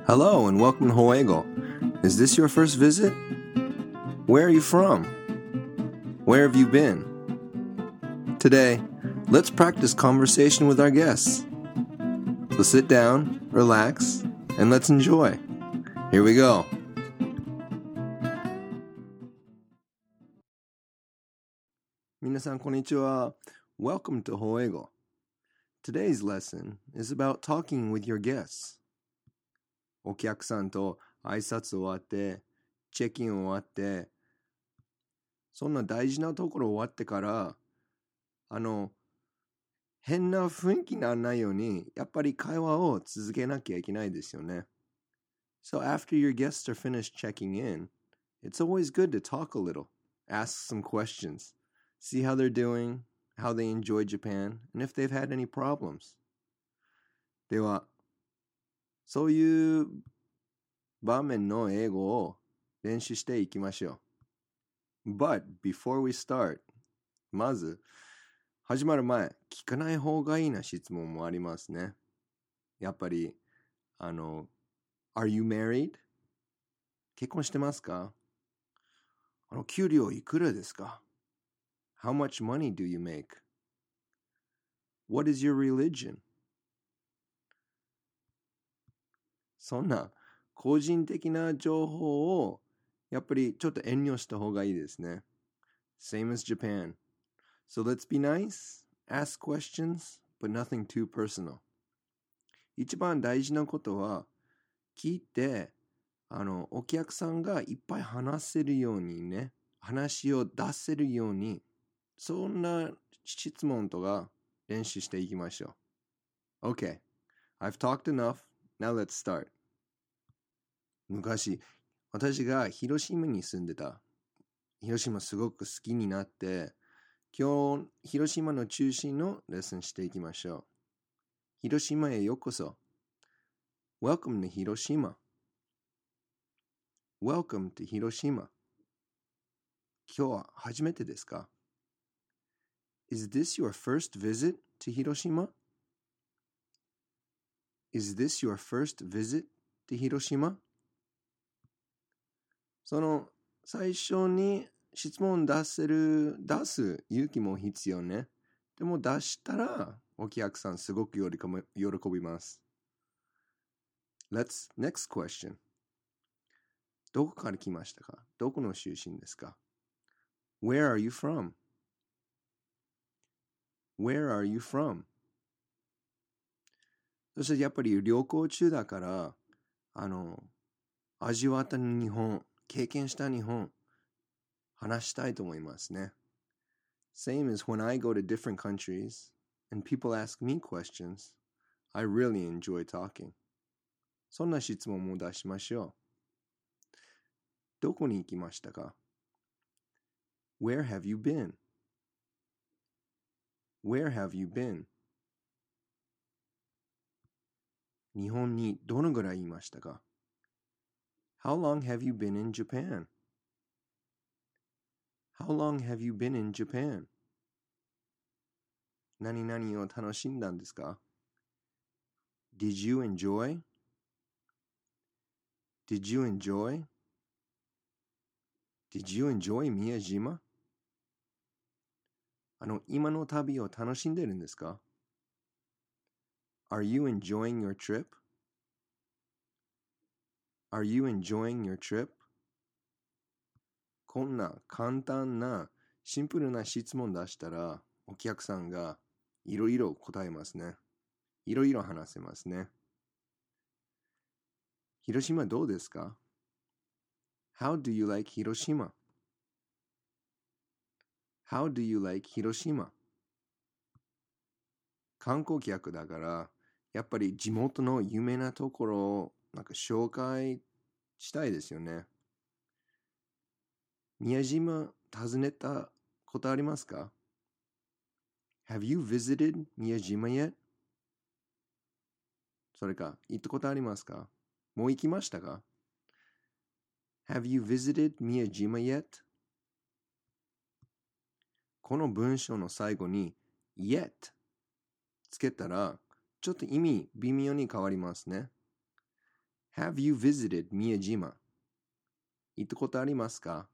Hello and welcome to Hoego. Is this your first visit? Where are you from? Where have you been? Today, let's practice conversation with our guests. So sit down, relax, and let's enjoy. Here we go. Minasan konnichiwa. Welcome to Hoego. Today's lesson is about talking with your guests. お客さんと挨拶終わって、チェックイン終わって、そんな大事なところ終わってから、変な雰囲気にならないように、やっぱり会話を続けなきゃいけないですよね。So after your guests are finished checking in, it's always good to talk a little, ask some questions, see how they're doing, how they enjoy Japan, and if they've had any problems. では、そういう場面の英語を練習していきましょう。But before we start, まず、始まる前、聞かない方がいいな質問もありますね。やっぱり、Are you married? 結婚してますか？給料いくらですか？ How much money do you make? What is your religion? そんな個人的な情報をやっぱりちょっと遠慮した方がいいですね。Same as Japan. So let's be nice, ask questions, but nothing too personal. 一番大事なことは聞いて、お客さんがいっぱい話せるようにね、話を出せるように、そんな質問とか練習していきましょう。Okay, I've talked enough. Now let's start. 昔、私が広島に住んでた。広島すごく好きになって、今日、広島の中心のレッスンしていきましょう。広島へようこそ。Welcome to 広島。Welcome to 広島。今日は初めてですか？ Is this your first visit to 広島? Is this your first visit to 広島? その最初に質問出す勇気も必要ね。でも出したらお客さんすごく喜びます。Next question. どこから来ましたか？どこの出身ですか？ Where are you from? Where are you from? そしてやっぱり旅行中だから、味わった日本、経験した日本、話したいと思いますね。Same as when I go to different countries and people ask me questions, I really enjoy talking. そんな質問も出しましょう。どこに行きましたか？ Where have you been? Where have you been? 日本にどのぐらいいましたか？ How long have you been in Japan? How long have you been in Japan? 何々を楽しんだんですか？ Did you enjoy? Did you enjoy? Did you enjoy 宮島？今の旅を楽しんでるんですか？ Are you enjoying your trip? Are you enjoying your trip? こんな簡単なシンプルな質問出したらお客さんがいろいろ答えますね。いろいろ話せますね。広島どうですか？ How do you like 広島？ How do you like 広島？観光客だからやっぱり地元の有名なところを紹介したいですよね。宮島訪ねたことありますか？ Have you visited 宮島 yet? それか、行ったことありますか？もう行きましたか？ Have you visited 宮島 yet? この文章の最後に yet つけたらちょっと意味微妙に変わりますね。 Have you visited 宮島？行ったことありますか？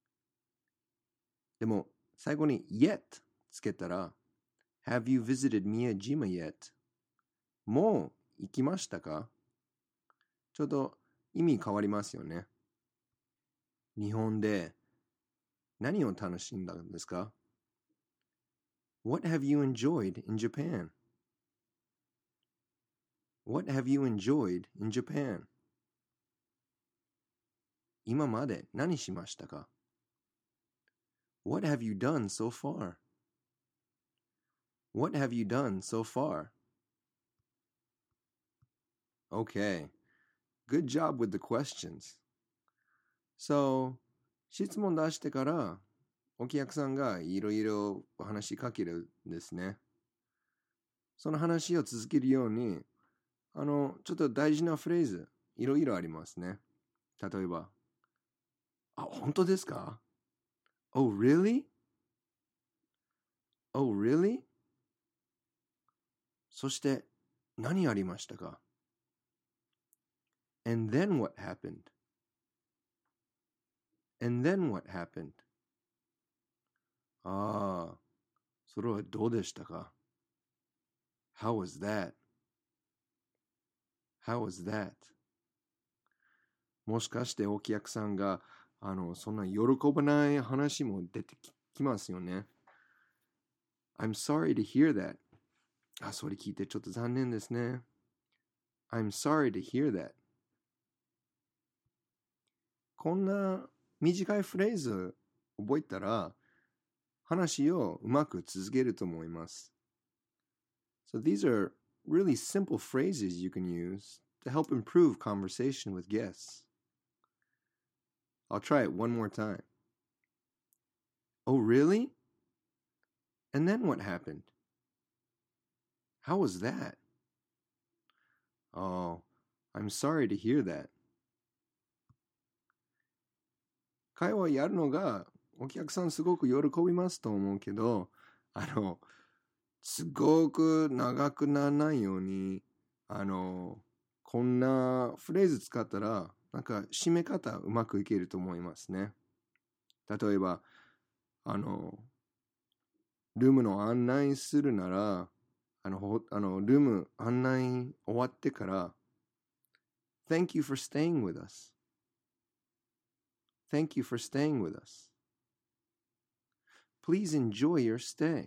でも、最後に yet つけたら、Have you visited 宮島 yet? もう行きましたか？ちょっと意味変わりますよね。日本で何を楽しんだんですか？ What have you enjoyed in Japan? What have you enjoyed in Japan? 今まで何しましたか？ What have you done so far? What have you done so far? Okay, good job with the questions. So, 質問出してからお客さんがいろいろ話しかけるんですね。その話を続けるように、ちょっと大事なフレーズ、いろいろありますね。例えば、本当ですか？ Oh, really? Oh, really? そして、何ありましたか？ And then what happened? And then what happened? それはどうでしたか？ How was that? How was that? もしかしてお客さんが、そんな喜ばない話も出てきますよね。I'm sorry to hear that. それ聞いてちょっと残念ですね。I'm sorry to hear that. こんな短いフレーズ覚えたら、話をうまく続けると思います。So these are really simple phrases you can use to help improve conversation with guests. I'll try it one more time. Oh, really? And then what happened? How was that? Oh, I'm sorry to hear that. 会話やるのがお客さんすごく喜びますと思うけど、すごく長くならないように、こんなフレーズ使ったら、なんか締め方うまくいけると思いますね。例えば、ルームの案内するなら、ルーム案内終わってから、Thank you for staying with us. Thank you for staying with us. Please enjoy your stay.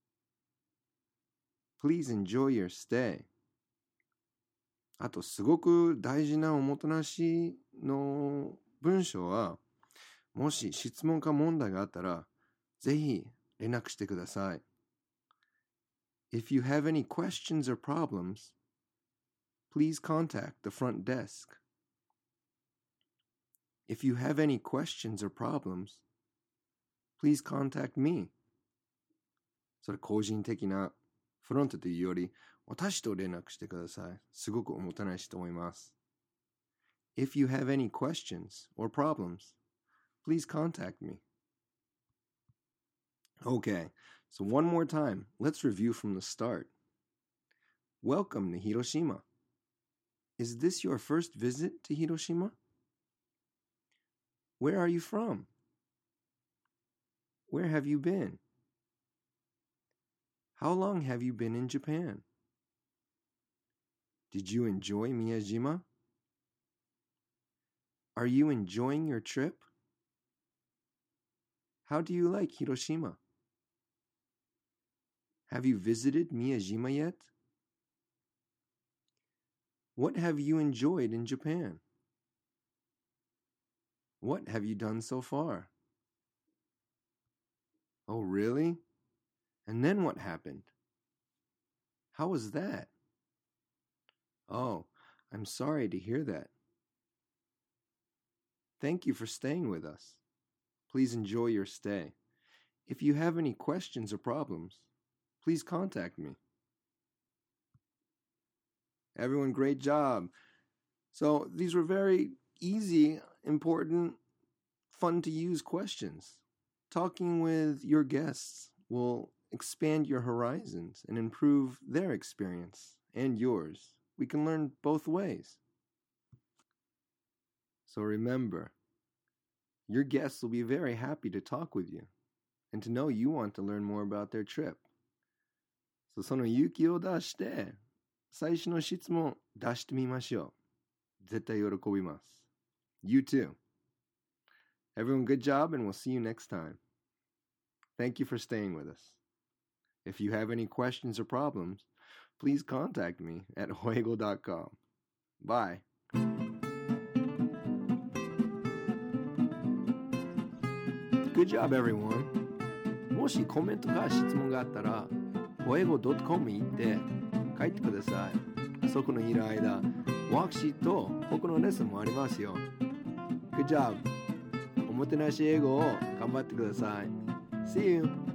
Please enjoy your stay. あと、すごく大事なおもてなしの文章は、もし質問か問題があったら、ぜひ連絡してください。If you have any questions or problems, please contact the front desk. If you have any questions or problems, please contact me. それ個人的なフロントというより、私と連絡してください。すごくおもてなしと思います。If you have any questions or problems, please contact me. Okay, so one more time, let's review from the start. Welcome to Hiroshima. Is this your first visit to Hiroshima? Where are you from? Where have you been? How long have you been in Japan? Did you enjoy Miyajima? Are you enjoying your trip? How do you like Hiroshima? Have you visited Miyajima yet? What have you enjoyed in Japan? What have you done so far? Oh, really? And then what happened? How was that? Oh, I'm sorry to hear that. Thank you for staying with us. Please enjoy your stay. If you have any questions or problems, please contact me. Everyone, great job. So these were very easy, important, fun to use questions. Talking with your guests will expand your horizons and improve their experience and yours. We can learn both ways. So remember, your guests will be very happy to talk with you and to know you want to learn more about their trip. So その勇気を出して、最初の質問出してみましょう。絶対喜びます。You too. Everyone, good job, and we'll see you next time. Thank you for staying with us. If you have any questions or problems, please contact me at hoego.com. Bye. Good job, everyone. もしコメントか質問があったら、hoego.com に行って書いてください。そこにいる間、ワークシートと他のレッスンもありますよ。Good job. おもてなし英語を頑張ってください。See you!